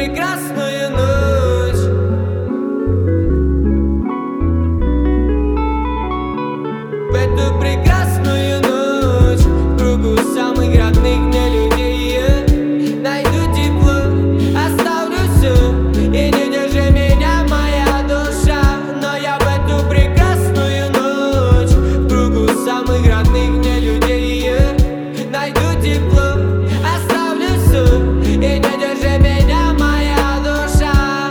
прекрасную ночь. В эту прекрасную ночь в кругу самых родных мне людей найду тепло, оставлю все, и не держи меня, моя душа. Но я в эту прекрасную ночь в кругу самых родных мне людей найду тепло, оставлю все, и не держи меня, моя душа.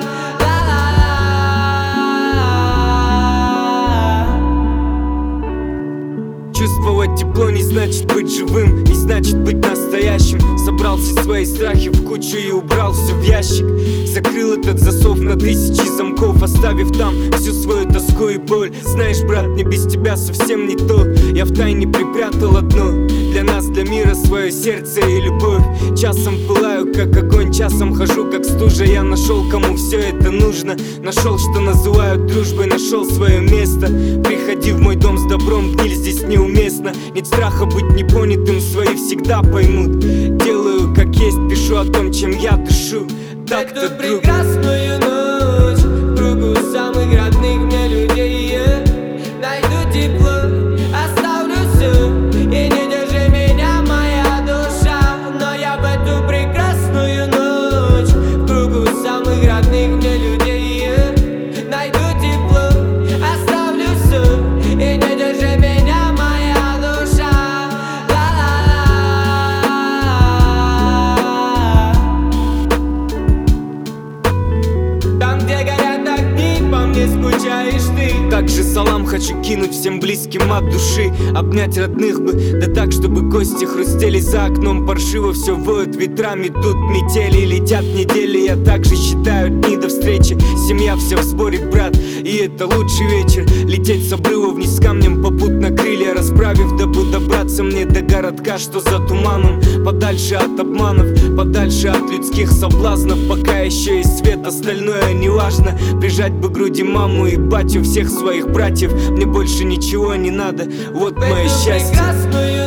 Чувствовать тепло не значит быть живым, не значит быть настоящим. Собрал все свои страхи в кучу и убрал все в ящик. Закрыл этот засов на тысячи замков, оставив там всю свою тоску и боль. Знаешь, брат, мне без тебя совсем не то. Я втайне припрятал одно для нас, для мира, свое сердце и любовь. Часом пылаю, как огонь, часом хожу, как стужа. Я нашел, кому все это нужно. Нашел, что называют дружбой, нашел свое место. Приходи в мой дом с добром, гниль здесь неуместно. Нет страха быть непонятым, свои всегда поймут. Делаю как есть, пишу о том, чем я дышу. Так-то, Эту прекрасную ночь в кругу самых родных мне людей найду тепло, оставлю все, и не держи меня, моя душа. Но я в эту прекрасную ночь в кругу самых родных мне людей найду тепло, оставлю все, и не держи меня, моя душа. Там, где горят огни, по мне скучаешь ты. Также салам хочу кинуть всем близким от души. Обнять родных бы, да так, чтобы кости хрустели. За окном паршиво все воют ветрами. Тут метели, летят недели. Я также считаю дни до встречи. Семья вся в сборе, брат, и это лучший вечер. Лететь с обрыва вниз камнем, попутно крылья расправив, дабы добраться мне до городка, что за туманом. Подальше от обманов, подальше от людских соблазнов. Пока еще есть свет, остальное неважно. Прижать бы к груди маму и батю, всех своих братьев. Мне больше ничего не надо, вот мое счастье. Прекрасную